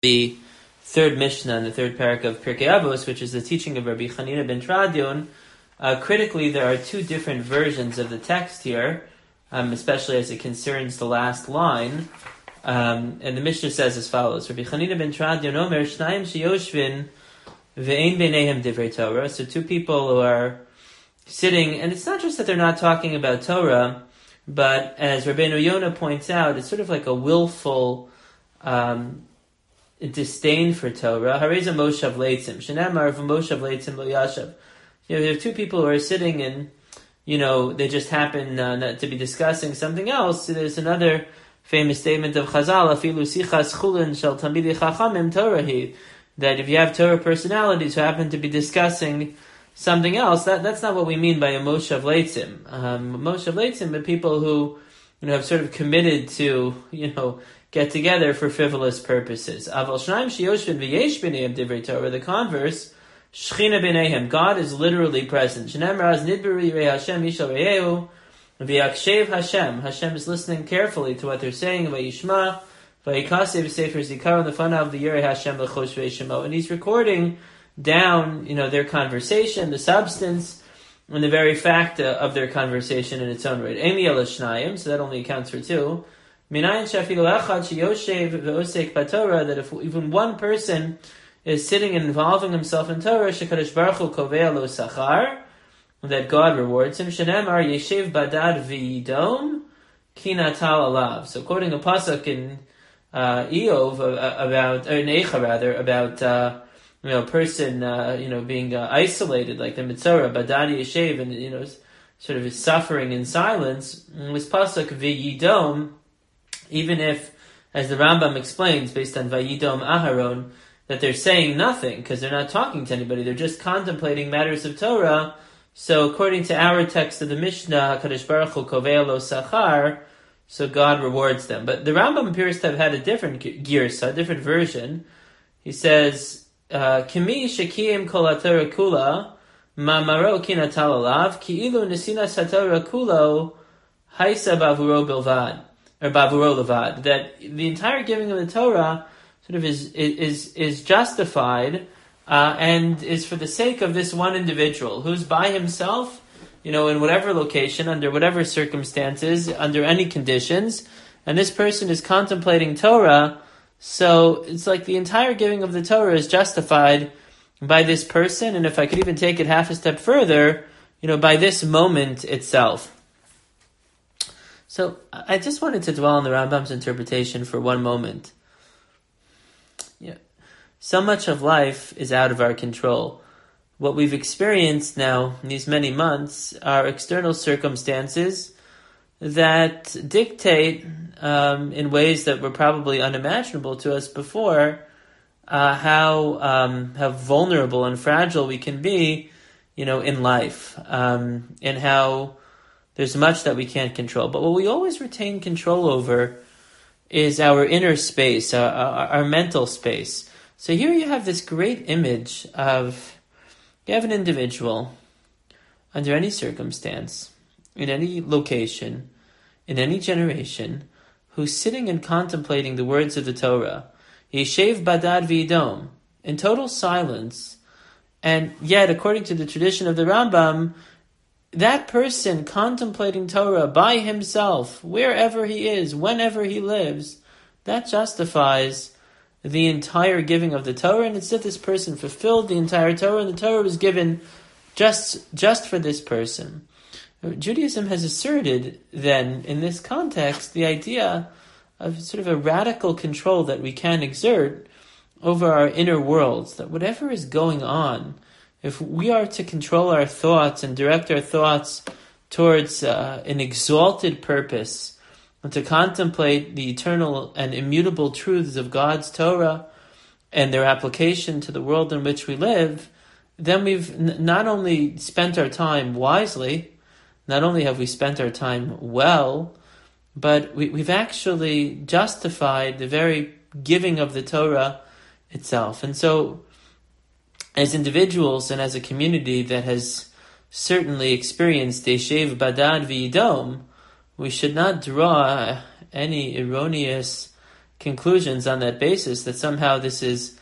the third Mishnah and the third parak of Pirkei Avos, which is the teaching of Rabbi Chanina ben Tradion. Critically, there are two different versions of the text here, especially as it concerns the last line. And the Mishnah says as follows: Rabbi Chanina ben Tradion Omer Shnayim sheyoshvin ve'ein beinehem divrei Torah. So two people who are sitting, and it's not just that they're not talking about Torah, but as Rabbeinu Yonah points out, it's sort of like a willful disdain for Torah. Hareza moshav leitzim shenamar v'moshav leitzim lo yashav. There are two people who are sitting and, they just happen to be discussing something else. There's another famous statement of Chazal, afilu sichas chulin shel tamidei chachamim Torahi, that if you have Torah personalities who happen to be discussing something else, that's not what we mean by a moshav leitzim. Moshav leitzim are people who, have sort of committed to, get together for frivolous purposes. Aval shnayim sheyoshvin v'yesh b'neihem divrei Torah, the converse, Shechina b'neihem, God is literally present. Shneimar az nidberi yirei Hashem yishal reyehu v'yakshev Hashem. Hashem is listening carefully to what they're saying. V'yishma v'yikasev sefer zikaron lefanav v'yirei Hashem l'chosh v'yishmo. And he's recording down, their conversation, the substance, and the very fact of their conversation in its own right. Emi el shnayim, so that only accounts for two. Minayin shafilu echad sheyoshev v'osek b'Torah, that if even one person is sitting and involving himself in Torah, shekadosh baruch hu kovea lo sachar, that God rewards him. Shenemar yeshev badad v'yidom ki natal alav. So quoting a pasuk in Eov about, or in Eicha rather, about a person being isolated, like the Mitzorah, badad yeshev, and sort of is suffering in silence. This pasuk v'yidom, even if, as the Rambam explains, based on v'yidom Aharon, that they're saying nothing because they're not talking to anybody, they're just contemplating matters of Torah. So according to our text of the Mishnah, HaKadosh Baruch Hu kovea lo sachar, so God rewards them. But the Rambam appears to have had a different girsa, a different version. He says, Kimi shekiyim kol haTorah kula, ma'amaro ki natal alav, ki ilu nesinas haTorah kulo, haisa bavuro bilvad, or bavuro levad, that the entire giving of the Torah sort of is justified and is for the sake of this one individual who's by himself, in whatever location, under whatever circumstances, under any conditions, and this person is contemplating Torah. So it's like the entire giving of the Torah is justified by this person, and if I could even take it half a step further, by this moment itself. So I just wanted to dwell on the Rambam's interpretation for one moment. So much of life is out of our control. What we've experienced now in these many months are external circumstances that dictate, in ways that were probably unimaginable to us before, how vulnerable and fragile we can be, in life, and how there's much that we can't control. But what we always retain control over is our inner space, our mental space. So here you have this great image of, you have an individual under any circumstance, in any location, in any generation, who's sitting and contemplating the words of the Torah, Yeshev badad v'yidom, in total silence, and yet, according to the tradition of the Rambam, that person contemplating Torah by himself, wherever he is, whenever he lives, that justifies the entire giving of the Torah, and it's that this person fulfilled the entire Torah, and the Torah was given just for this person. Judaism has asserted then, in this context, the idea of sort of a radical control that we can exert over our inner worlds, that whatever is going on, if we are to control our thoughts and direct our thoughts towards an exalted purpose, and to contemplate the eternal and immutable truths of God's Torah and their application to the world in which we live, then we've not only spent our time wisely, not only have we spent our time well, but we've actually justified the very giving of the Torah itself. And so, as individuals and as a community that has certainly experienced Yeshev badad v'yidom, we should not draw any erroneous conclusions on that basis that somehow this is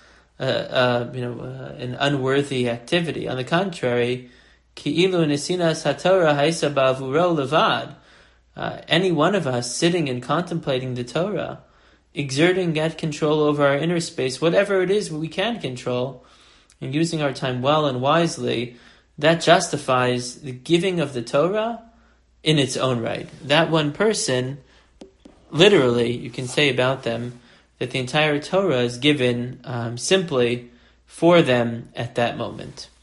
an unworthy activity. On the contrary, ki'ilu nesinas haTorah haisa ba'avuro levad. Any one of us sitting and contemplating the Torah, exerting that control over our inner space, whatever it is we can control, and using our time well and wisely, that justifies the giving of the Torah in its own right. That one person, literally, you can say about them that the entire Torah is given simply for them at that moment.